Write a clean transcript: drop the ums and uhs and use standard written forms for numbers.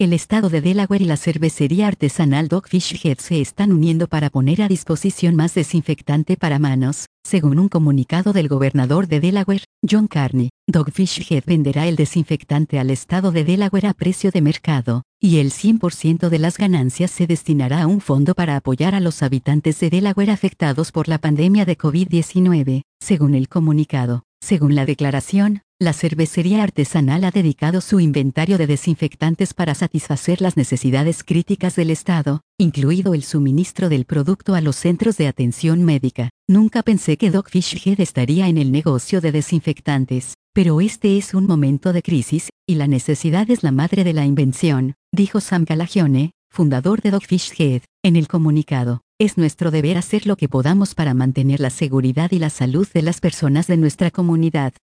El estado de Delaware y la cervecería artesanal Dogfish Head se están uniendo para poner a disposición más desinfectante para manos, según un comunicado del gobernador de Delaware, John Carney. Dogfish Head venderá el desinfectante al estado de Delaware a precio de mercado, y el 100% de las ganancias se destinará a un fondo para apoyar a los habitantes de Delaware afectados por la pandemia de COVID-19, según el comunicado. Según la declaración, la cervecería artesanal ha dedicado su inventario de desinfectantes para satisfacer las necesidades críticas del Estado, incluido el suministro del producto a los centros de atención médica. Nunca pensé que Dogfish Head estaría en el negocio de desinfectantes, pero este es un momento de crisis, y la necesidad es la madre de la invención, dijo Sam Calagione, fundador de Dogfish Head, en el comunicado. Es nuestro deber hacer lo que podamos para mantener la seguridad y la salud de las personas de nuestra comunidad.